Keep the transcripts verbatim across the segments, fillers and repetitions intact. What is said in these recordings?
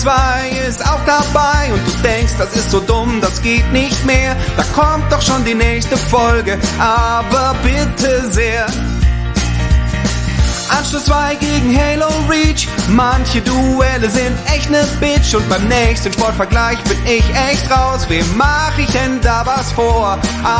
zwei ist auch dabei und du denkst, das ist so dumm, das geht nicht mehr. Da kommt doch schon die nächste Folge, aber bitte sehr. Anschluss zwei gegen Halo Reach. Manche Duelle sind echt ne Bitch. Und beim nächsten Sportvergleich bin ich echt raus. Wem mach ich denn da was vor?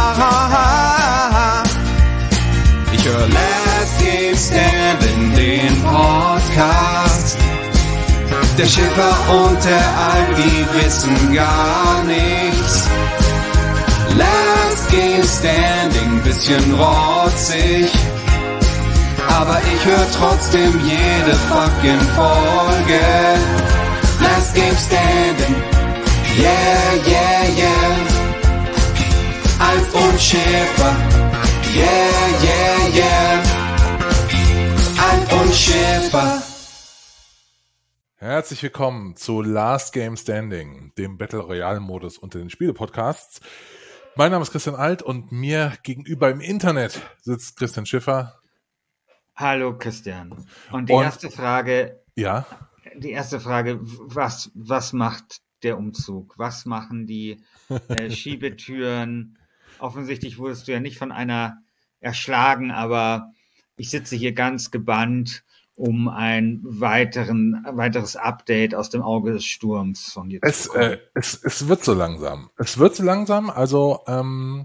Aha. Ich höre Last Game Standing, den Podcast. Der Schiffer und der Alp, die wissen gar nichts. Last Game Standing, bisschen rotzig. Aber ich höre trotzdem jede fucking Folge. Last Game Standing, yeah, yeah, yeah. Alf und Schäfer, yeah, yeah, yeah. Alf und Schäfer. Herzlich willkommen zu Last Game Standing, dem Battle Royale Modus unter den Spiele-Podcasts. Mein Name ist Christian Alt und mir gegenüber im Internet sitzt Christian Schiffer. Hallo Christian. Und die Und, erste Frage, ja? die erste Frage, was, was macht der Umzug? Was machen die äh, Schiebetüren? Offensichtlich wurdest du ja nicht von einer erschlagen, aber ich sitze hier ganz gebannt, um ein weiteren, weiteres Update aus dem Auge des Sturms von dir es, zu bekommen. äh, es, es wird so langsam. Es wird so langsam, also ähm,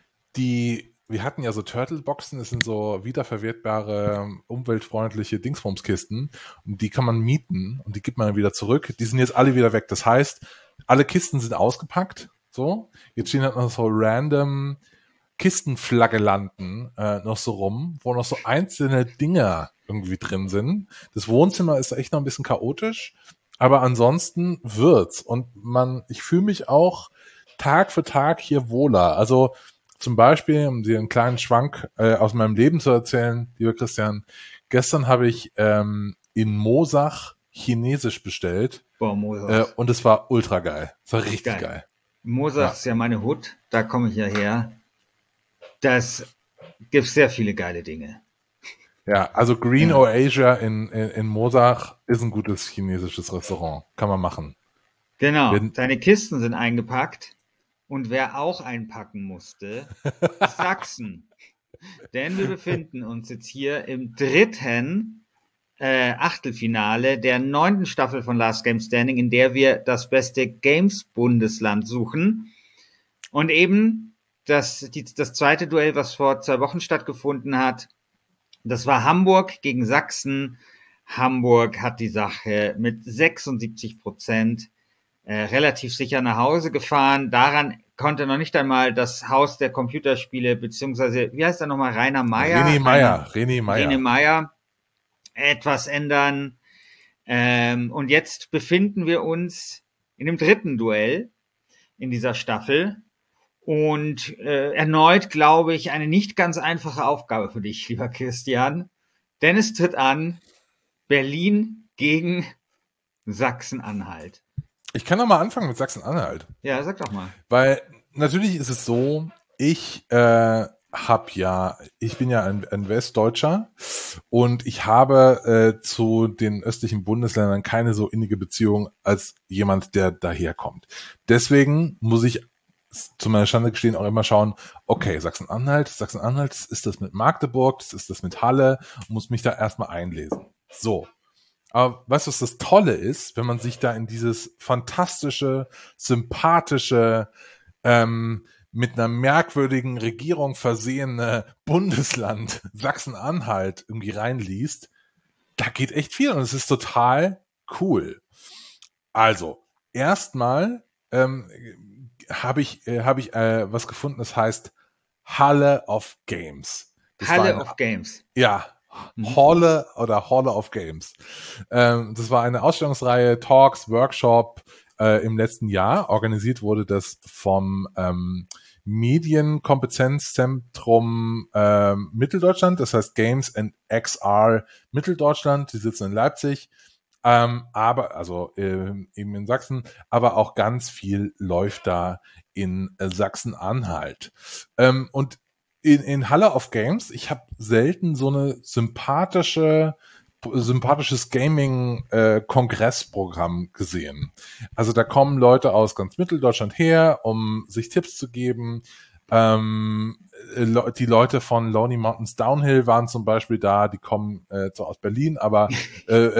die Wir hatten ja so Turtle-Boxen, das sind so wiederverwertbare, umweltfreundliche Dingsbumskisten und die kann man mieten und die gibt man dann wieder zurück. Die sind jetzt alle wieder weg. Das heißt, alle Kisten sind ausgepackt. So, jetzt stehen halt noch so random Kistenflagellanten äh, noch so rum, wo noch so einzelne Dinger irgendwie drin sind. Das Wohnzimmer ist echt noch ein bisschen chaotisch, aber ansonsten wird's. Und man, ich fühle mich auch Tag für Tag hier wohler. Also zum Beispiel, um dir einen kleinen Schwank äh, aus meinem Leben zu erzählen, lieber Christian, gestern habe ich ähm, in Moosach Chinesisch bestellt. Boah, Moosach. Äh, und es war ultra geil. Es war richtig geil. geil. Moosach ja. ist ja meine Hut, da komme ich ja her. Das gibt sehr viele geile Dinge. Ja, also Green ja. Oasia in, in, in Moosach ist ein gutes chinesisches Restaurant. Kann man machen. Genau, Wenn, deine Kisten sind eingepackt. Und wer auch einpacken musste, ist Sachsen. Denn wir befinden uns jetzt hier im dritten äh, Achtelfinale der neunten Staffel von Last Game Standing, in der wir das beste Games-Bundesland suchen. Und eben das, die, das zweite Duell, was vor zwei Wochen stattgefunden hat, das war Hamburg gegen Sachsen. Hamburg hat die Sache mit sechsundsiebzig Prozent Äh, relativ sicher nach Hause gefahren. Daran konnte noch nicht einmal das Haus der Computerspiele, beziehungsweise, wie heißt er nochmal, Rainer Meyer? René Meyer. René Meyer. René Meyer etwas ändern. Ähm, und jetzt befinden wir uns in dem dritten Duell in dieser Staffel. Und äh, erneut, glaube ich, eine nicht ganz einfache Aufgabe für dich, lieber Christian. Denn es tritt an Berlin gegen Sachsen-Anhalt. Ich kann doch mal anfangen mit Sachsen-Anhalt. Ja, sag doch mal. Weil natürlich ist es so, ich äh, hab ja, ich bin ja ein, ein Westdeutscher und ich habe äh, zu den östlichen Bundesländern keine so innige Beziehung als jemand, der daherkommt. Deswegen muss ich zu meiner Schande gestehen auch immer schauen, okay, Sachsen-Anhalt, Sachsen-Anhalt, ist das mit Magdeburg, ist das mit Halle, muss mich da erstmal einlesen. So. Aber weißt du, was das Tolle ist, wenn man sich da in dieses fantastische, sympathische, ähm, mit einer merkwürdigen Regierung versehene Bundesland Sachsen-Anhalt irgendwie reinliest, da geht echt viel und es ist total cool. Also, erstmal ähm, habe ich, äh, hab ich äh, was gefunden, das heißt Halle of Games. Das Halle eine, of Games. Ja, Halle oder Halle of Games. Ähm, das war eine Ausstellungsreihe, Talks, Workshop äh, im letzten Jahr. Organisiert wurde das vom ähm, Medienkompetenzzentrum ähm, Mitteldeutschland, das heißt Games and X R Mitteldeutschland. Die sitzen in Leipzig, ähm, aber also äh, eben in Sachsen, aber auch ganz viel läuft da in äh, Sachsen-Anhalt. Ähm, und In, in Halle of Games, ich habe selten so eine sympathische sympathisches Gaming-Kongressprogramm gesehen. Also da kommen Leute aus ganz Mitteldeutschland her, um sich Tipps zu geben. Ähm, die Leute von Lonely Mountains Downhill waren zum Beispiel da, die kommen äh, zwar aus Berlin, aber äh,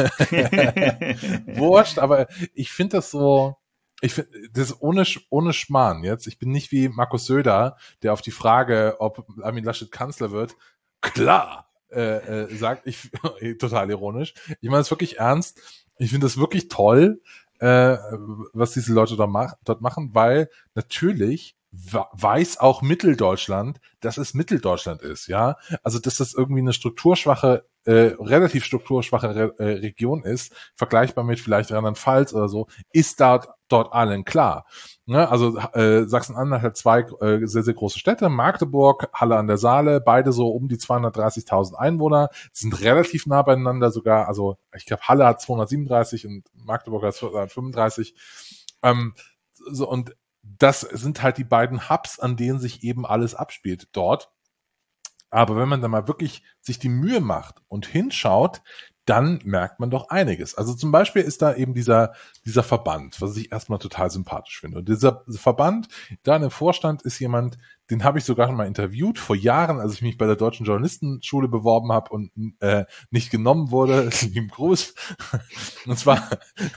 wurscht, aber ich finde das so, ich finde, das ist ohne, ohne Schmarrn jetzt. Ich bin nicht wie Markus Söder, der auf die Frage, ob Armin Laschet Kanzler wird, klar, äh, äh, sagt, ich, total ironisch. Ich meine es wirklich ernst. Ich finde das wirklich toll, äh, was diese Leute dort, mach, dort machen, weil natürlich weiß auch Mitteldeutschland, dass es Mitteldeutschland ist, ja. Also, dass das irgendwie eine strukturschwache, äh, relativ strukturschwache Re- äh, Region ist, vergleichbar mit vielleicht Rheinland-Pfalz oder so, ist dort, dort allen klar. Ne? Also, äh, Sachsen-Anhalt hat zwei äh, sehr, sehr große Städte, Magdeburg, Halle an der Saale, beide so um die zweihundertdreißigtausend Einwohner, sind relativ nah beieinander sogar, also, ich glaube, Halle hat zweihundertsiebenunddreißig und Magdeburg hat zweihundertfünfunddreißig. Ähm, so, und das sind halt die beiden Hubs, an denen sich eben alles abspielt dort. Aber wenn man dann mal wirklich sich die Mühe macht und hinschaut, dann merkt man doch einiges. Also zum Beispiel ist da eben dieser, dieser Verband, was ich erstmal total sympathisch finde. Und dieser Verband, da in dem Vorstand ist jemand, den habe ich sogar schon mal interviewt, vor Jahren, als ich mich bei der Deutschen Journalistenschule beworben habe und äh, nicht genommen wurde. Lieben Gruß. Und zwar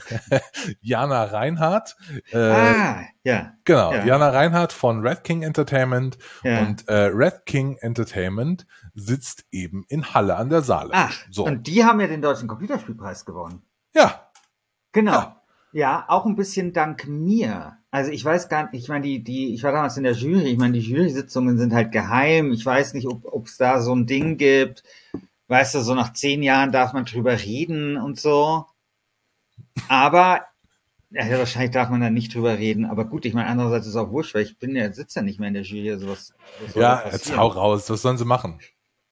Jana Reinhardt. Äh, ah, ja. Genau, ja. Jana Reinhardt von Red King Entertainment. Ja. Und äh, Red King Entertainment sitzt eben in Halle an der Saale. Ach, so. Und die haben ja den Deutschen Computerspielpreis gewonnen. Ja. Genau. Ja. Ja, auch ein bisschen dank mir. Also ich weiß gar nicht, ich meine, die, die, ich war damals in der Jury, ich meine, die Jury-Sitzungen sind halt geheim. Ich weiß nicht, ob es da so ein Ding gibt. Weißt du, so nach zehn Jahren darf man drüber reden und so. Aber, ja, wahrscheinlich darf man da nicht drüber reden. Aber gut, ich meine, andererseits ist es auch wurscht, weil ich bin ja, sitze ja nicht mehr in der Jury. Also was, was soll Ja, da jetzt passieren? hau raus, was sollen sie machen?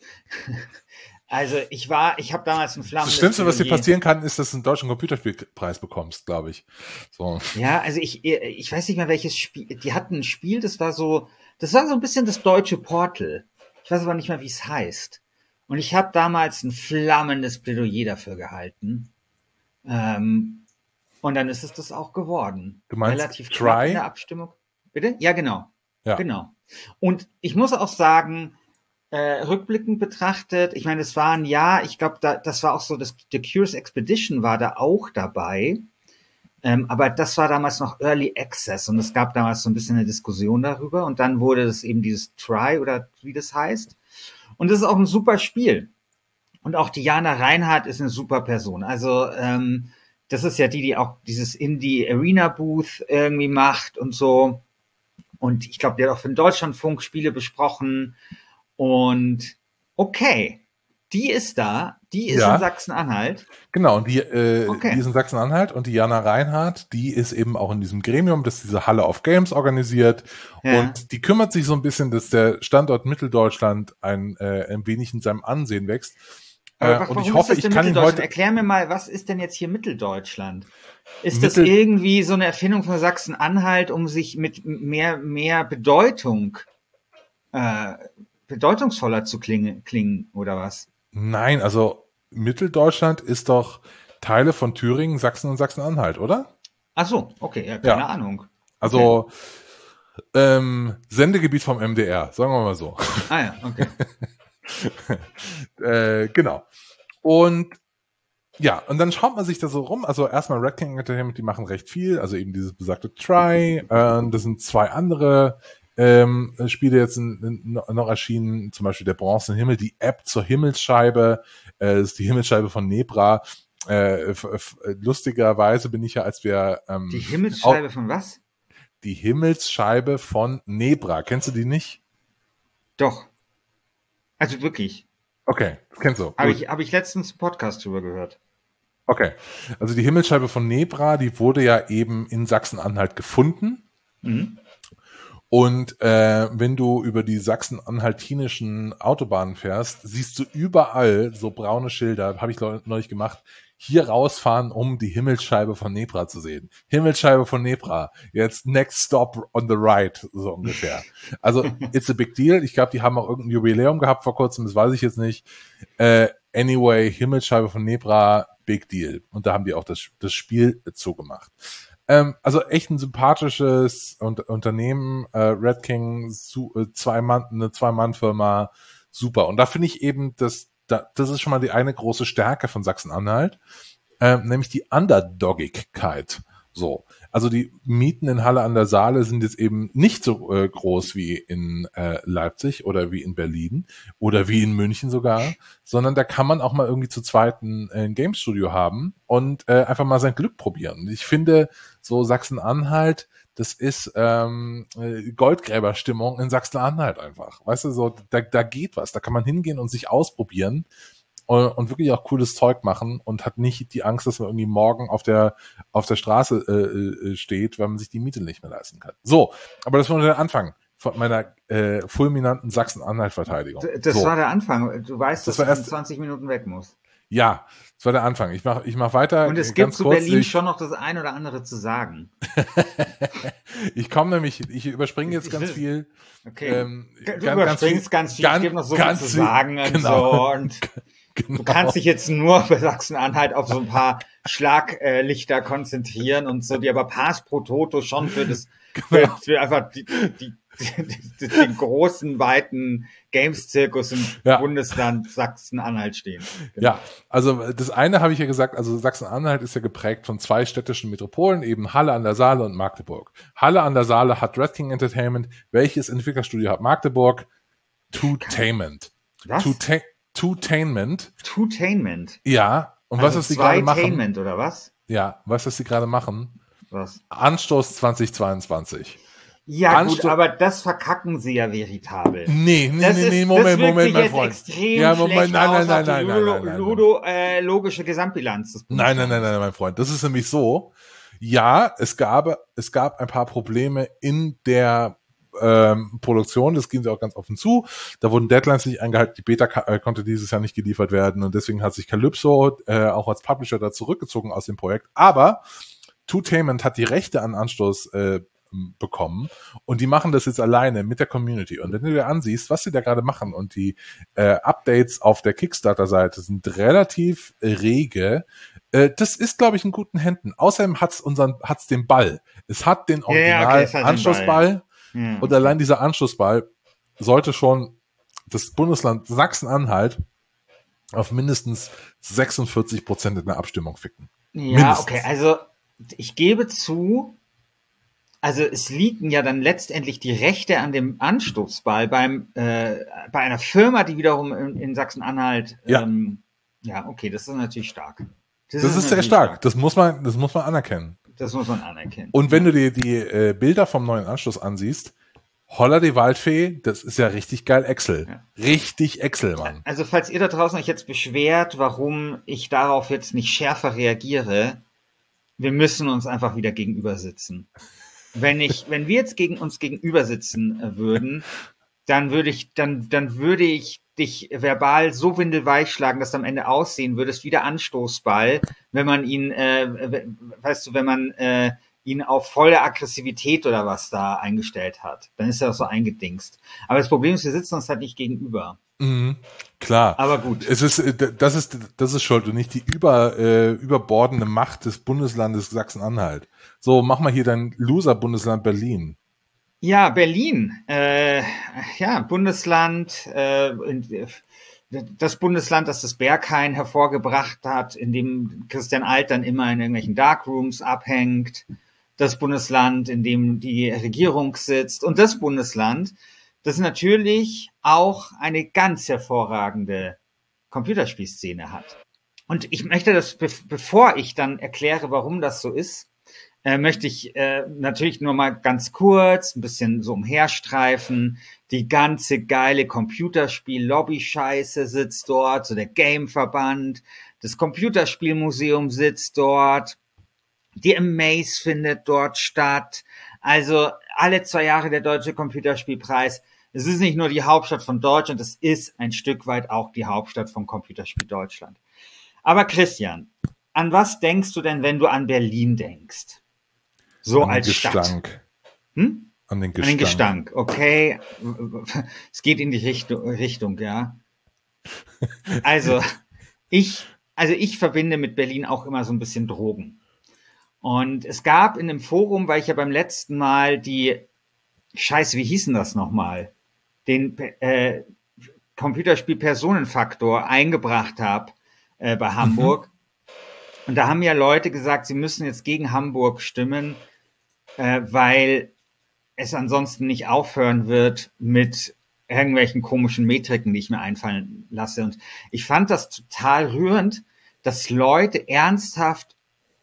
Also ich war, ich habe damals einen Flammen. Das Schlimmste, was dir passieren kann, ist, dass du einen deutschen Computerspielpreis bekommst, glaube ich. So. Ja, also ich, ich weiß nicht mehr, welches Spiel. Die hatten ein Spiel, das war so, das war so ein bisschen das deutsche Portal. Ich weiß aber nicht mehr, wie es heißt. Und ich habe damals ein flammendes Plädoyer dafür gehalten. Ähm, und dann ist es das auch geworden. Du meinst relativ knapp Try? in der Abstimmung. Bitte? Ja, genau. Ja. Genau. Und ich muss auch sagen, Äh, rückblickend betrachtet, ich meine, es war ein Jahr, ich glaube, da, das war auch so, das, The Curious Expedition war da auch dabei, ähm, aber das war damals noch Early Access und es gab damals so ein bisschen eine Diskussion darüber und dann wurde das eben dieses Try oder wie das heißt und das ist auch ein super Spiel und auch die Jana Reinhardt ist eine super Person, also ähm, das ist ja die, die auch dieses Indie Arena Booth irgendwie macht und so und ich glaube, die hat auch für den Deutschlandfunk Spiele besprochen. Und okay, die ist da, die ist Ja. in Sachsen-Anhalt. Genau, und die, äh, Okay. die ist in Sachsen-Anhalt und die Jana Reinhardt, die ist eben auch in diesem Gremium, das diese Halle of Games organisiert Ja. und die kümmert sich so ein bisschen, dass der Standort Mitteldeutschland ein, äh, ein wenig in seinem Ansehen wächst. Aber Äh, wa- und warum ich hoffe, ist das ich denn kann ihn Mitteldeutschland? heute... Erklär mir mal, was ist denn jetzt hier Mitteldeutschland? Ist Mittel- das irgendwie so eine Erfindung von Sachsen-Anhalt, um sich mit mehr, mehr Bedeutung, äh, bedeutungsvoller zu klingen, klingen oder was? Nein, also Mitteldeutschland ist doch Teile von Thüringen, Sachsen und Sachsen-Anhalt, oder? Ach so, okay, ja, keine Ja. Ahnung. Also ähm, Sendegebiet vom M D R, sagen wir mal so. Ah ja, okay. äh, genau. Und ja, und dann schaut man sich da so rum. Also erstmal Red King Entertainment, die machen recht viel. Also eben dieses besagte Try. Äh, das sind zwei andere ähm, Spiele jetzt in, in, noch erschienen. Zum Beispiel der Bronzene Himmel, die App zur Himmelsscheibe. Äh, das ist die Himmelsscheibe von Nebra. Äh, f- f- lustigerweise bin ich ja, als wir ähm, Die Himmelsscheibe von was? die Himmelsscheibe von Nebra. Kennst du die nicht? Doch. Also wirklich. Okay, das kennst du. Habe Gut. ich, hab ich letztens einen Podcast drüber gehört. Okay. Also die Himmelsscheibe von Nebra, die wurde ja eben in Sachsen-Anhalt gefunden. Mhm. Und äh, wenn du über die sachsen-anhaltinischen Autobahnen fährst, siehst du überall so braune Schilder, habe ich neulich gemacht, hier rausfahren, um die Himmelsscheibe von Nebra zu sehen. Himmelsscheibe von Nebra, jetzt next stop on the right, so ungefähr. Also it's a big deal. Ich glaube, die haben auch irgendein Jubiläum gehabt vor kurzem, das weiß ich jetzt nicht. Äh, Anyway, Himmelsscheibe von Nebra, Big Deal. Und da haben die auch das, das Spiel zugemacht. Ähm, also echt ein sympathisches Unter- Unternehmen, äh, Red King, su- äh, zwei Mann, eine Zwei-Mann-Firma, super. Und da finde ich eben, dass da, das ist schon mal die eine große Stärke von Sachsen-Anhalt, ähm, nämlich die Underdogigkeit. So, also die Mieten in Halle an der Saale sind jetzt eben nicht so äh, groß wie in äh, Leipzig oder wie in Berlin oder wie in München sogar, sondern da kann man auch mal irgendwie zu zweiten äh, ein Game-Studio haben und äh, einfach mal sein Glück probieren. Ich finde, so Sachsen-Anhalt, das ist ähm, äh, Goldgräberstimmung in Sachsen-Anhalt einfach. Weißt du, so da, da geht was, da kann man hingehen und sich ausprobieren und wirklich auch cooles Zeug machen und hat nicht die Angst, dass man irgendwie morgen auf der auf der Straße äh, steht, weil man sich die Miete nicht mehr leisten kann. So, aber das war nur der Anfang von meiner äh, fulminanten Sachsen-Anhalt-Verteidigung. Das so. war der Anfang. Du weißt, Das dass war du in erst- zwanzig Minuten weg musst. Ja, das war der Anfang. Ich mach ich mach weiter. Und es gibt ganz zu kurz. Berlin ich, schon noch das ein oder andere zu sagen. ich komme nämlich, ich überspringe jetzt Ich ganz will- viel. Okay. Ähm, du ganz- ganz überspringst ganz viel, ganz- es gibt noch so ganz viel zu viel- sagen und genau. so. Und Genau. du kannst dich jetzt nur bei Sachsen-Anhalt auf so ein paar Schlaglichter konzentrieren und so, die aber Pass pro Toto schon für das, Genau. für, für einfach die, die, die, den großen, weiten Games-Zirkus im Ja. Bundesland Sachsen-Anhalt stehen. Ja, also das eine habe ich ja gesagt, also Sachsen-Anhalt ist ja geprägt von zwei städtischen Metropolen, eben Halle an der Saale und Magdeburg. Halle an der Saale hat Red King Entertainment. Welches Entwicklerstudio hat Magdeburg? Two-Tainment. Was? Two-Ta- Two-Tainment. Two-Tainment. Ja, und was Also ist die gerade machen? Zwei-Tainment, oder was? Ja, was ist die gerade machen? Was? Anstoß zwanzig zweiundzwanzig. Ja, Ansto- gut, aber das verkacken sie ja veritabel. Nee, nee, Das nee, ist, nee, das Moment, wirkt Moment, sich mein jetzt Freund. extrem Ja, Moment, schlecht nein, nein, aus nein, auf die nein, nein, Ludo, nein, nein, nein. Ludo, äh, logische Gesamtbilanz des Nein, nein, nein, Bundeslandes. nein, mein Freund. Das ist nämlich so. Ja, es gab, es gab ein paar Probleme in der ähm, Produktion. Das ging sie auch ganz offen zu. Da wurden Deadlines nicht eingehalten. Die Beta ka- äh, konnte dieses Jahr nicht geliefert werden und deswegen hat sich Calypso äh, auch als Publisher da zurückgezogen aus dem Projekt. Aber Two-Tainment hat die Rechte an Anstoß äh, bekommen und die machen das jetzt alleine mit der Community. Und wenn du dir ansiehst, was sie da gerade machen und die äh, Updates auf der Kickstarter-Seite sind relativ rege, äh, das ist, glaube ich, in guten Händen. Außerdem hat's unseren, hat's den Ball. Es hat den Ja, ja, Original okay, es hat den Anschlussball Ja. und allein dieser Anschlussball sollte schon das Bundesland Sachsen-Anhalt auf mindestens sechsundvierzig Prozent in der Abstimmung ficken. Ja, Mindestens. okay, also ich gebe zu, also es liegen ja dann letztendlich die Rechte an dem Anstoßball beim äh, bei einer Firma, die wiederum in, in Sachsen-Anhalt Ja. ähm, ja, okay, das ist natürlich stark. Das ist sehr natürlich stark. Das muss man, das muss man anerkennen. Das muss man anerkennen. Und wenn du dir die äh, Bilder vom neuen Anschluss ansiehst, Holla die Waldfee, das ist ja richtig geil Excel. Ja. Richtig Excel, Mann. Also falls ihr da draußen euch jetzt beschwert, warum ich darauf jetzt nicht schärfer reagiere, wir müssen uns einfach wieder gegenüber sitzen. Wenn ich, wenn wir jetzt gegen uns gegenüber sitzen äh, würden, dann würde ich, dann, dann würde ich dich verbal so windelweich schlagen, dass du am Ende aussehen würdest wie der Anstoßball, wenn man ihn, äh, weißt du, wenn man äh, ihn auf volle Aggressivität oder was da eingestellt hat. Dann ist er so eingedingst. Aber das Problem ist, wir sitzen uns halt nicht gegenüber. Mhm, klar. Aber gut. Es ist, äh, das ist, das ist schuld und nicht die über, äh, überbordende Macht des Bundeslandes Sachsen-Anhalt. So, mach mal hier dein Loser-Bundesland Berlin. Ja, Berlin. Äh, ja, Bundesland, äh, in, das Bundesland, das das Berghain hervorgebracht hat, in dem Christian Alt dann immer in irgendwelchen Darkrooms abhängt. Das Bundesland, in dem die Regierung sitzt. Und das Bundesland, das natürlich auch eine ganz hervorragende Computerspielszene hat. Und ich möchte das, be- bevor ich dann erkläre, warum das so ist, äh, möchte ich äh, natürlich nur mal ganz kurz ein bisschen so umherstreifen. Die ganze geile Computerspiel-Lobby-Scheiße sitzt dort, so der Game-Verband, das Computerspielmuseum sitzt dort, die Amaze findet dort statt. Also alle zwei Jahre der Deutsche Computerspielpreis. Es ist nicht nur die Hauptstadt von Deutschland, es ist ein Stück weit auch die Hauptstadt vom Computerspiel Deutschland. Aber Christian, an was denkst du denn, wenn du an Berlin denkst? So An den als Stadt. Gestank. Hm? An den An Gestank. den Gestank, okay. Es geht in die Richtung, Richtung, ja. Also, ich, also ich verbinde mit Berlin auch immer so ein bisschen Drogen. Und es gab in dem Forum, weil ich ja beim letzten Mal die, Scheiße, wie hießen das nochmal? Den äh, Computerspiel Personenfaktor eingebracht habe äh, bei Hamburg. Mhm. Und da haben ja Leute gesagt, sie müssen jetzt gegen Hamburg stimmen, äh, weil es ansonsten nicht aufhören wird mit irgendwelchen komischen Metriken, die ich mir einfallen lasse. Und ich fand das total rührend, dass Leute ernsthaft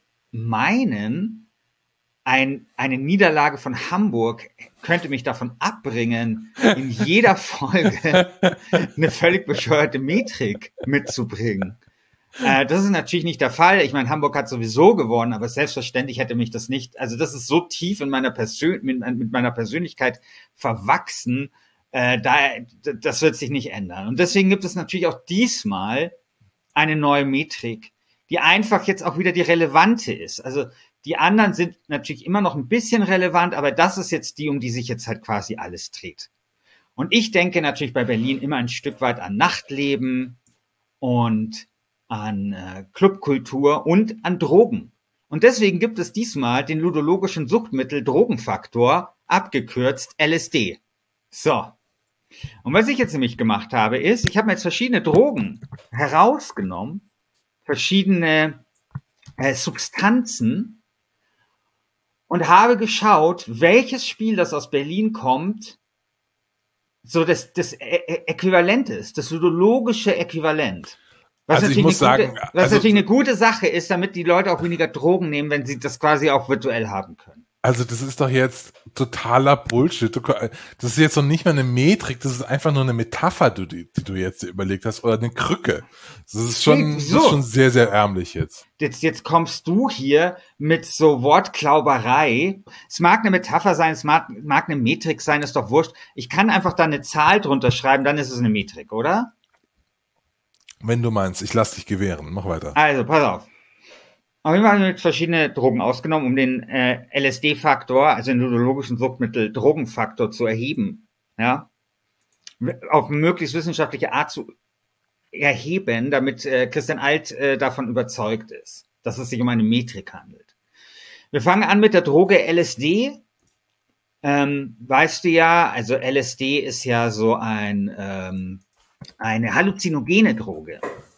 meinen, ein, eine Niederlage von Hamburg könnte mich davon abbringen, in jeder Folge eine völlig bescheuerte Metrik mitzubringen. Äh, das ist natürlich nicht der Fall. Ich meine, Hamburg hat sowieso gewonnen, aber selbstverständlich hätte mich das nicht, also das ist so tief in meiner Persön mit, mit meiner Persönlichkeit verwachsen, äh, da, das wird sich nicht ändern. Und deswegen gibt es natürlich auch diesmal eine neue Metrik, die einfach jetzt auch wieder die relevante ist. Also die anderen sind natürlich immer noch ein bisschen relevant, aber das ist jetzt die, um die sich jetzt halt quasi alles dreht. Und ich denke natürlich bei Berlin immer ein Stück weit an Nachtleben und an äh, Clubkultur und an Drogen. Und deswegen gibt es diesmal den ludologischen Suchtmittel Drogenfaktor, abgekürzt L S D. So. Und was ich jetzt nämlich gemacht habe, ist, ich habe mir jetzt verschiedene Drogen herausgenommen, verschiedene äh, Substanzen und habe geschaut, welches Spiel, das aus Berlin kommt, so das, das Ä- Äquivalent ist, das ludologische Äquivalent. Was, also natürlich, ich muss eine sagen, gute, was also, natürlich eine gute Sache ist, damit die Leute auch weniger Drogen nehmen, wenn sie das quasi auch virtuell haben können. Also das ist doch jetzt totaler Bullshit. Das ist jetzt noch nicht mal eine Metrik, das ist einfach nur eine Metapher, die, die du jetzt überlegt hast, oder eine Krücke. Das ist schon, so. das ist schon sehr, sehr ärmlich jetzt. Jetzt, jetzt kommst du hier mit so Wortklauberei. Es mag eine Metapher sein, es mag, mag eine Metrik sein, ist doch wurscht. Ich kann einfach da eine Zahl drunter schreiben, dann ist es eine Metrik, oder? Wenn du meinst, ich lass dich gewähren. Mach weiter. Also, pass auf. Auf jeden Fall haben wir jetzt verschiedene Drogen ausgenommen, um den äh, L S D-Faktor, also den ludologischen Suchtmittel Drogenfaktor zu erheben. Ja, auf möglichst wissenschaftliche Art zu erheben, damit äh, Christian Alt äh, davon überzeugt ist, dass es sich um eine Metrik handelt. Wir fangen an mit der Droge L S D. Ähm, weißt du ja, also L S D ist ja so ein ähm, eine halluzinogene Droge.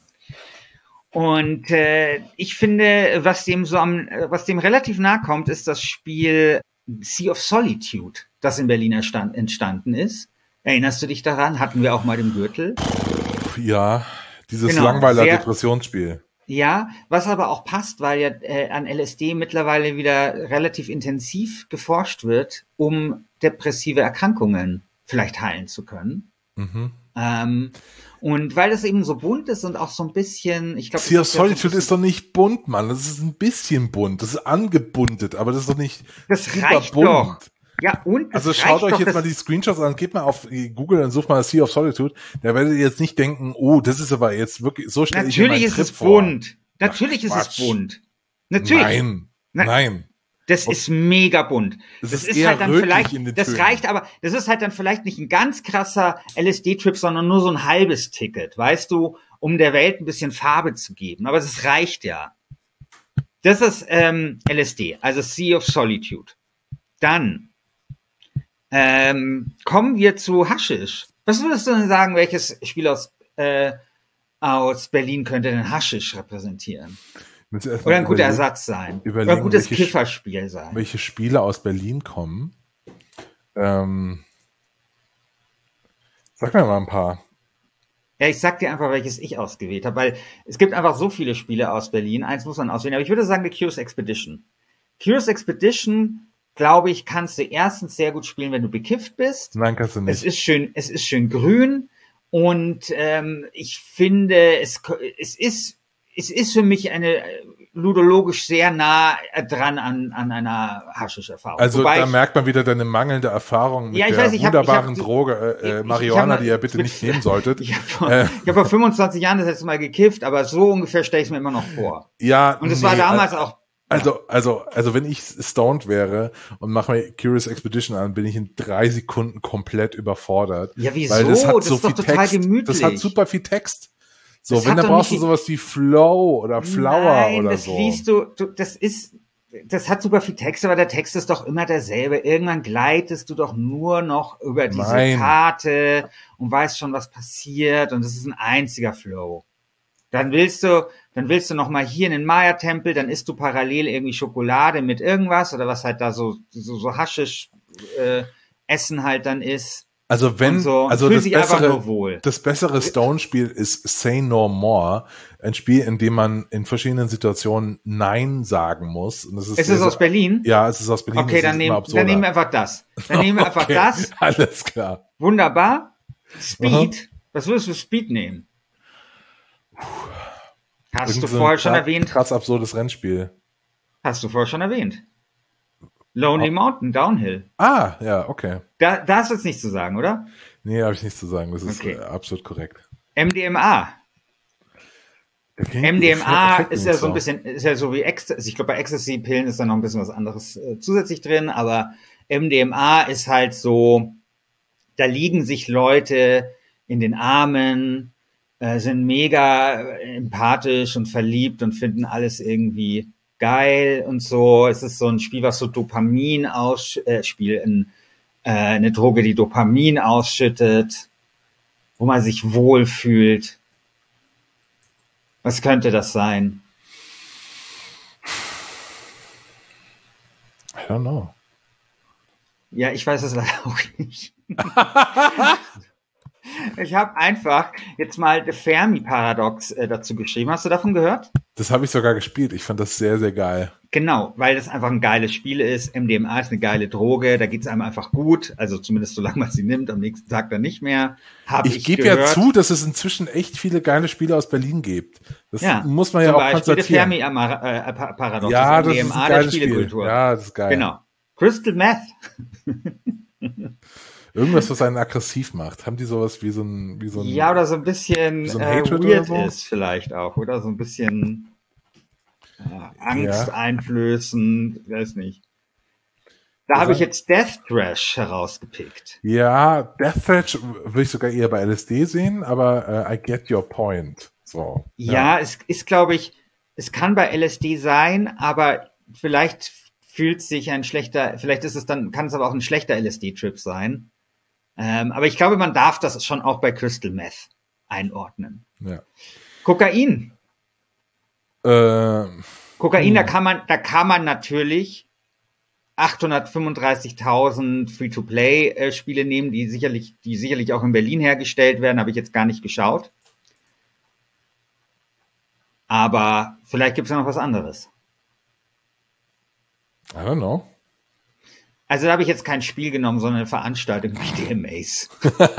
Und äh, ich finde, was dem so am, was dem relativ nahe kommt, ist das Spiel Sea of Solitude, das in Berlin erstand, entstanden ist. Erinnerst du dich daran? Hatten wir auch mal den Gürtel. Ja, dieses genau, Langweiler-Depressionsspiel. Ja, was aber auch passt, weil ja äh, an L S D mittlerweile wieder relativ intensiv geforscht wird, um depressive Erkrankungen vielleicht heilen zu können. Mhm. Ähm, und weil das eben so bunt ist und auch so ein bisschen, ich glaube, Sea of Solitude ist doch nicht bunt, Mann. Das ist ein bisschen bunt. Das ist angebundet, aber das ist doch nicht das super reicht bunt. Doch. Ja, und also schaut euch jetzt mal die Screenshots an, geht mal auf Google und sucht mal Sea of Solitude. Da werdet ihr jetzt nicht denken, oh, das ist aber jetzt wirklich, so stelle ich mir meinen Trip vor. Natürlich ist es bunt. Natürlich ist es bunt. Natürlich. Nein, nein. Das ist mega bunt. Das, das ist, ist halt dann vielleicht, das Tönen. reicht aber, das ist halt dann vielleicht nicht ein ganz krasser L S D-Trip, sondern nur so ein halbes Ticket, weißt du, um der Welt ein bisschen Farbe zu geben. Aber das reicht ja. Das ist ähm, L S D, also Sea of Solitude. Dann ähm, kommen wir zu Haschisch. Was würdest du denn sagen, welches Spiel aus, äh, aus Berlin könnte denn Haschisch repräsentieren? Oder ein guter Ersatz sein. Oder ein gutes Kifferspiel sein. Welche Spiele aus Berlin kommen? Ähm, sag mir mal ein paar. Ja, ich sag dir einfach, welches ich ausgewählt habe, weil es gibt einfach so viele Spiele aus Berlin. Eins muss man auswählen. Aber ich würde sagen, The Curious Expedition. Curious Expedition, glaube ich, kannst du erstens sehr gut spielen, wenn du bekifft bist. Nein, kannst du nicht. Es ist schön, es ist schön grün. Und ähm, ich finde, es, es ist Es ist für mich eine ludologisch sehr nah dran an, an einer Haschisch-Erfahrung. Also Wobei da ich, merkt man wieder deine mangelnde Erfahrung mit ja, ich der weiß, ich wunderbaren hab, ich hab, Droge äh, ich, Marihuana, ich die ihr bitte mit, nicht nehmen solltet. Ich habe vor, äh, hab vor fünfundzwanzig Jahren das letzte Mal gekifft, aber so ungefähr stelle ich es mir immer noch vor. Ja, und es nee, war damals also, auch. Also, also, also wenn ich stoned wäre und mache mir Curious Expedition an, bin ich in drei Sekunden komplett überfordert. Ja, wieso? Weil das hat das so ist doch viel total Text. gemütlich. Das hat super viel Text. So, Das wenn, hat dann doch brauchst du nicht- sowas wie Flow oder Flower Nein, oder das so. liest du, du, das ist, das hat super viel Text, aber der Text ist doch immer derselbe. Irgendwann gleitest du doch nur noch über diese Nein. Karte und weißt schon, was passiert und es ist ein einziger Flow. Dann willst du, dann willst du noch mal hier in den Maya-Tempel, dann isst du parallel irgendwie Schokolade mit irgendwas oder was halt da so, so, so Haschisch, äh, Essen halt dann ist. Also wenn, Und so, und also fühl das sich einfach bessere, nur wohl. das bessere Stone-Spiel ist Say No More, ein Spiel, in dem man in verschiedenen Situationen Nein sagen muss. Und das ist Ist sehr, es aus Berlin? Ja, es ist aus Berlin. Okay, es dann ist nehmen, immer absurder. dann nehmen wir einfach das. Dann nehmen wir einfach Okay, das. Alles klar. Wunderbar. Speed. Was würdest du für Speed nehmen? Hast Irgend du so ein vorher schon krass- erwähnt? Krass absurdes Rennspiel. Hast du vorher schon erwähnt? Lonely Mountain, Downhill. Ah, ja, okay. Da, da hast du jetzt nichts zu sagen, oder? Nee, habe ich nichts zu sagen. Das ist Okay. äh, absolut korrekt. M D M A. Der klingt- M D M A der klingt ist ja nicht so ein bisschen, ist ja so wie Ecstasy. Ich glaube, bei Ecstasy-Pillen ist da noch ein bisschen was anderes äh, zusätzlich drin, aber M D M A ist halt so, da liegen sich Leute in den Armen, äh, sind mega empathisch und verliebt und finden alles irgendwie geil und so. Es ist so ein Spiel, was so Dopamin aus, äh, Spiel, ein, äh, eine Droge, die Dopamin ausschüttet, wo man sich wohlfühlt. Was könnte das sein? I don't know. Ja, ich weiß es leider auch nicht. Ich habe einfach jetzt mal The Fermi-Paradox äh, dazu geschrieben. Hast du davon gehört? Das habe ich sogar gespielt. Ich fand das sehr, sehr geil. Genau, weil das einfach ein geiles Spiel ist. M D M A ist eine geile Droge, da geht's einem einfach gut. Also zumindest solange man sie nimmt, am nächsten Tag dann nicht mehr. Hab Ich, ich gebe ja gehört. zu, dass es inzwischen echt viele geile Spiele aus Berlin gibt. Das Ja, muss man ja zum auch Beispiel The konstatieren. Fermi-Paradox, Ja, das das ist M D M A ein der geiles Spiel. Spielekultur. Ja, das ist geil. Genau. Crystal Meth. Irgendwas, was einen aggressiv macht. Haben die sowas wie so ein, wie so ein, Ja, oder so ein bisschen so ein äh, Hatred weird oder so? ist vielleicht auch, oder? So ein bisschen äh, Angst Ja. einflößen, ich weiß nicht. Da Also- habe ich jetzt Death Trash herausgepickt. Ja, Death Threat würde ich sogar eher bei L S D sehen, aber äh, I get your point. So. Ja, es ist, glaube ich, es kann bei L S D sein, aber vielleicht fühlt sich ein schlechter, vielleicht ist es dann, kann es aber auch ein schlechter L S D-Trip sein. Ähm, aber ich glaube, man darf das schon auch bei Crystal Meth einordnen. Ja. Kokain. Äh, Kokain, Hm. da kann man, da kann man natürlich achthundertfünfunddreißigtausend Free-to-Play-Spiele nehmen, die sicherlich, die sicherlich auch in Berlin hergestellt werden, habe ich jetzt gar nicht geschaut. Aber vielleicht gibt es ja noch was anderes. I don't know. Also da habe ich jetzt kein Spiel genommen, sondern eine Veranstaltung wie die M As.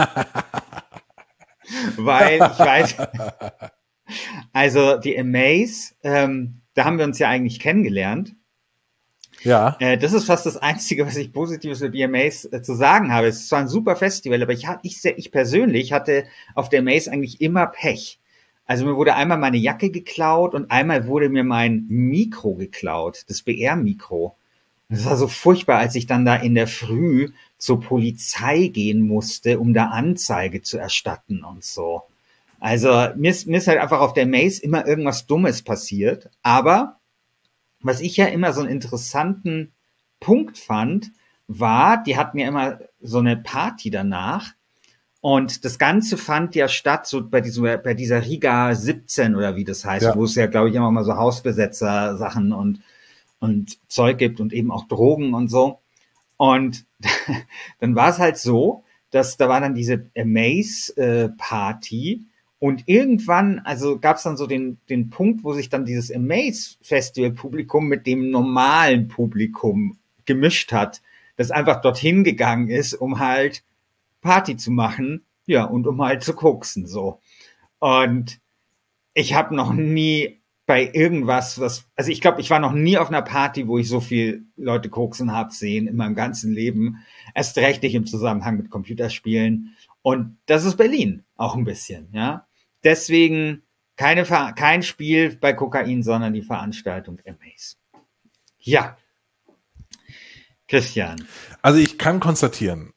Weil ich weiß, also die M As, ähm, da haben wir uns ja eigentlich kennengelernt. Ja. Äh, das ist fast das Einzige, was ich Positives über die M As äh, zu sagen habe. Es ist zwar ein super Festival, aber ich, ich, ich persönlich hatte auf der M As eigentlich immer Pech. Also mir wurde einmal meine Jacke geklaut und einmal wurde mir mein Mikro geklaut, das B R-Mikro. Das war so furchtbar, als ich dann da in der Früh zur Polizei gehen musste, um da Anzeige zu erstatten und so. Also mir ist, mir ist halt einfach auf der Maze immer irgendwas Dummes passiert. Aber was ich ja immer so einen interessanten Punkt fand, war, die hatten ja immer so eine Party danach. Und das Ganze fand ja statt so bei diesem, bei dieser Riga siebzehn oder wie das heißt, Ja. wo es ja, glaube ich, immer mal so Hausbesetzer-Sachen und und Zeug gibt und eben auch Drogen und so. Und dann war es halt so, dass da war dann diese Amaze-Party und irgendwann, also gab es dann so den, den Punkt, wo sich dann dieses Amaze-Festival-Publikum mit dem normalen Publikum gemischt hat, das einfach dorthin gegangen ist, um halt Party zu machen, ja, und um halt zu koksen, so. Und ich habe noch nie bei irgendwas, was, also ich glaube, ich war noch nie auf einer Party, wo ich so viel Leute koksen habe sehen in meinem ganzen Leben. Erst recht nicht im Zusammenhang mit Computerspielen. Und das ist Berlin auch ein bisschen, ja. Deswegen keine, Ver- kein Spiel bei Kokain, sondern die Veranstaltung M As. Ja. Christian. Also ich kann konstatieren,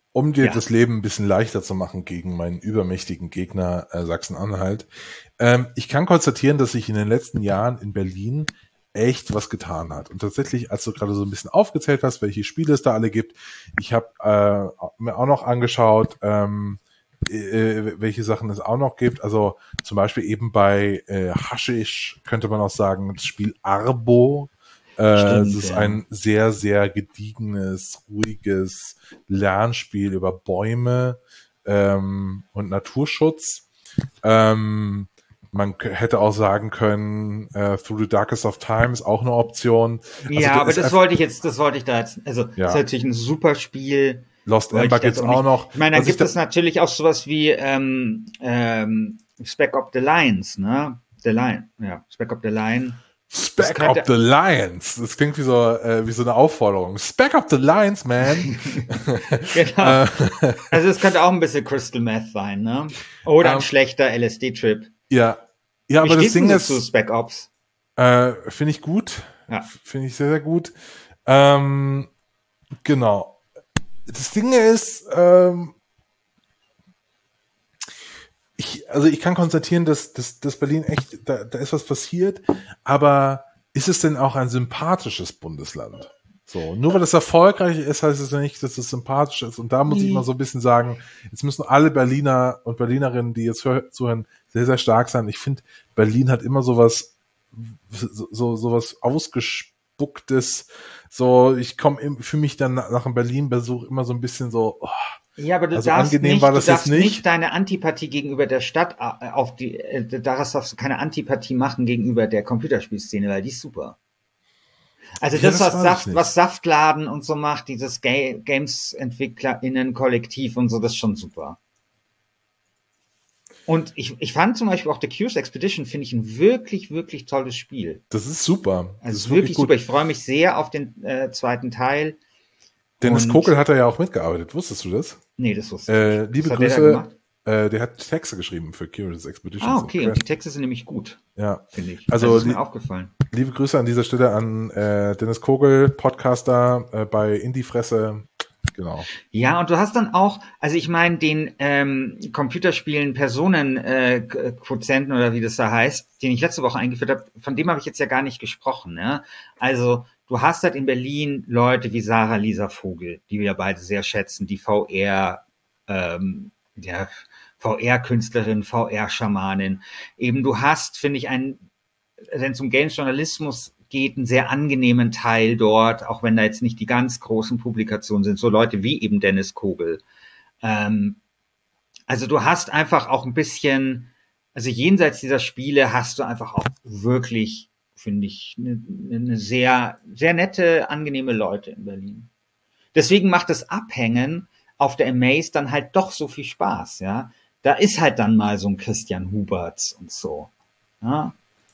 Um dir Ja. das Leben ein bisschen leichter zu machen gegen meinen übermächtigen Gegner äh, Sachsen-Anhalt. Ähm, ich kann konstatieren, dass sich in den letzten Jahren in Berlin echt was getan hat. Und tatsächlich, als du gerade so ein bisschen aufgezählt hast, welche Spiele es da alle gibt, ich habe äh, mir auch noch angeschaut, ähm, äh, welche Sachen es auch noch gibt. Also zum Beispiel eben bei äh, Haschisch könnte man auch sagen, das Spiel Arbo. Äh, Stimmt, es ist ja. ein sehr, sehr gediegenes, ruhiges Lernspiel über Bäume ähm, und Naturschutz. Ähm, man k- hätte auch sagen können, äh, Through the Darkest of Time ist auch eine Option. Also Ja, da aber ist das einfach- wollte ich jetzt, das wollte ich da jetzt, also das Ja. ist natürlich ein super Spiel. Lost wollte Ember ich da jetzt gibt's auch auch nicht- noch. Ich meine, dann Was ich gibt da- es natürlich auch sowas wie ähm, ähm, Spec Up the Lines, ne? The Line, ja, Spec Up the Line. Spec das könnte- up the Lions. Das klingt wie so, äh, wie so eine Aufforderung. Spec up the Lions, man. Genau. Äh, Also es könnte auch ein bisschen Crystal Meth sein, ne? Oder ein Ähm, schlechter L S D-Trip. ja. Ja, Wie aber das stehst du Ding denn ist, zu Spec Ops? äh, finde ich gut. Ja. Finde ich sehr, sehr gut. Ähm, genau. Das Ding ist, ähm, ich, also ich kann konstatieren, dass, dass, dass Berlin echt, da, da ist was passiert, aber ist es denn auch ein sympathisches Bundesland? So, nur weil es erfolgreich ist, heißt es ja nicht, dass es sympathisch ist. Und da muss ich Nee. mal so ein bisschen sagen, jetzt müssen alle Berliner und Berlinerinnen, die jetzt hör- zuhören, sehr, sehr stark sein. Ich finde, Berlin hat immer sowas, so, so, sowas ausgespucktes. So, ich komme für mich dann nach nach einem Berlin-Besuch immer so ein bisschen so, oh, Ja, aber du Also darfst, angenehm nicht, war du das jetzt darfst nicht. nicht deine Antipathie gegenüber der Stadt äh, auf die, äh, daraus darfst du keine Antipathie machen gegenüber der Computerspielszene, weil die ist super. Also Ja, das, das was, weiß ich Saft, nicht. was Saftladen und so macht, dieses Ga Games-EntwicklerInnen-Kollektiv und so, das ist schon super. Und ich, ich fand zum Beispiel auch The Curious Expedition, finde ich ein wirklich, wirklich tolles Spiel. das ist super. Das Also ist wirklich, super. Ich freue mich sehr auf den äh, zweiten Teil. Dennis Und- Kokel hat da ja auch mitgearbeitet. Wusstest du das? Nee, das wusste Äh, ich. liebe Was hat der da Grüße. gemacht? Äh, der hat Texte geschrieben für Curious Expeditions. Ah, okay. und Und die Texte sind nämlich gut, Ja. finde ich. Also Also das ist die- mir aufgefallen. Liebe Grüße an dieser Stelle an äh, Dennis Kogel, Podcaster äh, bei Indie-Fresse. Genau. Ja, und du hast dann auch, also ich meine, den ähm, Computerspielen Personen äh, K- Quotienten oder wie das da heißt, den ich letzte Woche eingeführt habe, von dem habe ich jetzt ja gar nicht gesprochen. Ne? Also du hast halt in Berlin Leute wie Sarah Lisa Vogel, die wir beide sehr schätzen, die V R, ähm, ja, V R-Künstlerin, V R-Schamanin. Eben du hast, finde ich, einen, wenn es um Games-Journalismus geht, einen sehr angenehmen Teil dort, auch wenn da jetzt nicht die ganz großen Publikationen sind, so Leute wie eben Dennis Kogel. Ähm, also du hast einfach auch ein bisschen, also jenseits dieser Spiele hast du einfach auch wirklich, finde ich, eine, eine sehr, sehr nette, angenehme Leute in Berlin. Deswegen macht das Abhängen auf der Amaze dann halt doch so viel Spaß, ja. Da ist halt dann mal so ein Christian Huberts und so. Ja.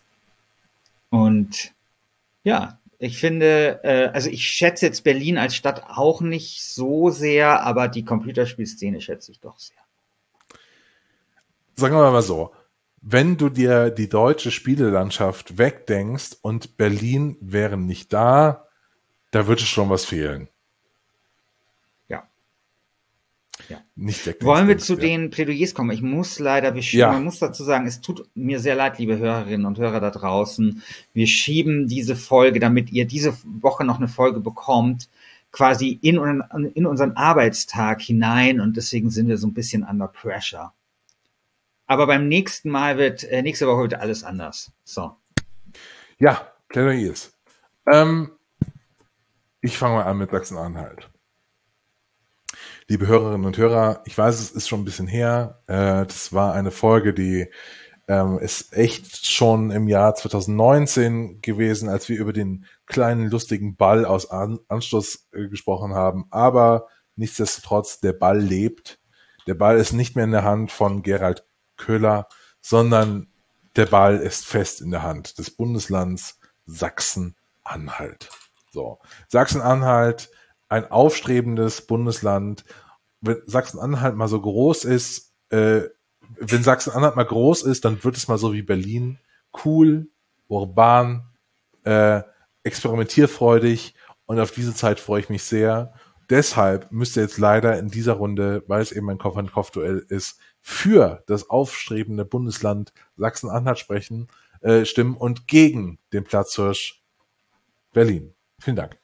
Und ja, ich finde, äh, also ich schätze jetzt Berlin als Stadt auch nicht so sehr, aber die Computerspielszene schätze ich doch sehr. Sagen wir mal so, wenn du dir die deutsche Spielelandschaft wegdenkst und Berlin wäre nicht da, da würde schon was fehlen. Ja. Ja. Nicht wegdenkst. Wollen wir zu ja. den Plädoyers kommen? Ich muss leider, wir schieben, Ja. man muss dazu sagen, es tut mir sehr leid, liebe Hörerinnen und Hörer da draußen. Wir schieben diese Folge, damit ihr diese Woche noch eine Folge bekommt, quasi in, un- in unseren Arbeitstag hinein und deswegen sind wir so ein bisschen under pressure. Aber beim nächsten Mal wird, äh, nächste Woche wird alles anders. So. Ja, Plädoyers. Ähm, ich fange mal an mit Sachsen-Anhalt. Liebe Hörerinnen und Hörer, ich weiß, es ist schon ein bisschen her. Äh, das war eine Folge, die ähm, ist echt schon im Jahr zwanzig neunzehn gewesen, als wir über den kleinen lustigen Ball aus An- Anstoß äh, gesprochen haben. Aber nichtsdestotrotz, der Ball lebt. Der Ball ist nicht mehr in der Hand von Gerald Köhler, sondern der Ball ist fest in der Hand des Bundeslands Sachsen-Anhalt. So, Sachsen-Anhalt, ein aufstrebendes Bundesland. Wenn Sachsen-Anhalt mal so groß ist, äh, wenn Sachsen-Anhalt mal groß ist, dann wird es mal so wie Berlin, cool, urban, äh, experimentierfreudig und auf diese Zeit freue ich mich sehr. deshalb müsst ihr jetzt leider in dieser Runde, weil es eben ein Kopf-an-Kopf-Duell ist, für das aufstrebende Bundesland Sachsen-Anhalt sprechen, äh, stimmen und gegen den Platzhirsch Berlin. Vielen Dank.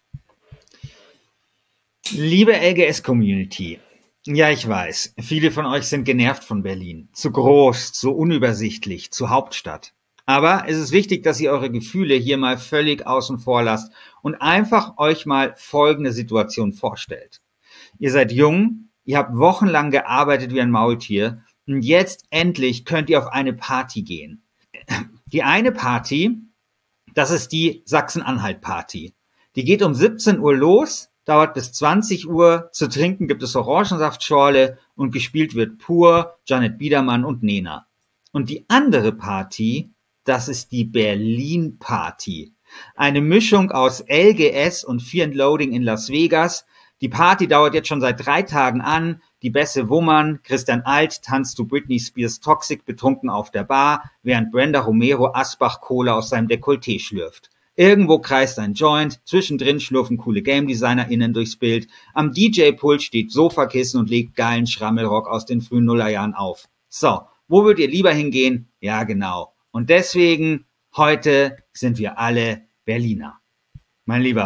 Liebe L G S-Community, ja, ich weiß, viele von euch sind genervt von Berlin. Zu groß, zu unübersichtlich, zu Hauptstadt. Aber es ist wichtig, dass ihr eure Gefühle hier mal völlig außen vor lasst und einfach euch mal folgende Situation vorstellt. Ihr seid jung, ihr habt wochenlang gearbeitet wie ein Maultier und jetzt endlich könnt ihr auf eine Party gehen. Die eine Party, das ist die Sachsen-Anhalt-Party. Die geht um siebzehn Uhr los, dauert bis zwanzig Uhr. Zu trinken gibt es Orangensaftschorle und gespielt wird Pur, Janet Biedermann und Nena. Und die andere Party, das ist die Berlin-Party. Eine Mischung aus L G S und Fear and Loading in Las Vegas. Die Party dauert jetzt schon seit drei Tagen an. Die Bässe wummern, Christian Alt tanzt zu Britney Spears Toxic betrunken auf der Bar, während Brenda Romero Asbach Cola aus seinem Dekolleté schlürft. Irgendwo kreist ein Joint, zwischendrin schlurfen coole Game-DesignerInnen durchs Bild. Am D J-Pult steht Sofakissen und legt geilen Schrammelrock aus den frühen Nullerjahren auf. So, wo würdet ihr lieber hingehen? Ja, genau. Und deswegen, heute sind wir alle Berliner. Mein Lieber.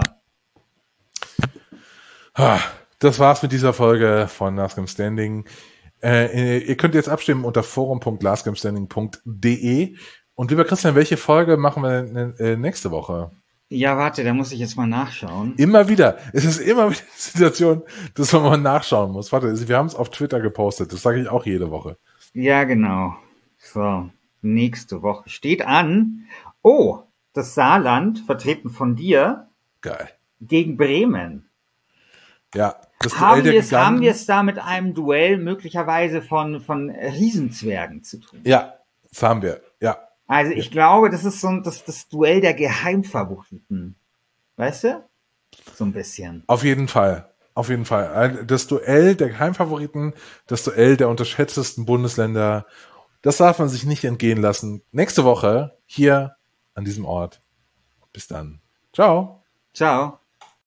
Das war's mit dieser Folge von Last Game Standing. Äh, ihr könnt jetzt abstimmen unter forum punkt last game standing punkt de. Und lieber Christian, welche Folge machen wir äh, nächste Woche? Ja, warte, da muss ich jetzt mal nachschauen. Immer wieder. Es ist immer wieder die Situation, dass man mal nachschauen muss. Warte, wir haben es auf Twitter gepostet. Das sage ich auch jede Woche. Ja, genau. So, nächste Woche steht an. Oh, das Saarland, vertreten von dir. Geil. Gegen Bremen. Ja. Das Haben Duell wir es der haben wir es da mit einem Duell möglicherweise von, von Riesenzwergen zu tun? Ja, das haben wir. Ja. Also ich ja. glaube, das ist so ein, das, das Duell der Geheimfavoriten. Weißt du? So ein bisschen. Auf jeden Fall. Auf jeden Fall. Das Duell der Geheimfavoriten, das Duell der unterschätztesten Bundesländer, das darf man sich nicht entgehen lassen. Nächste Woche hier an diesem Ort. Bis dann. Ciao. Ciao.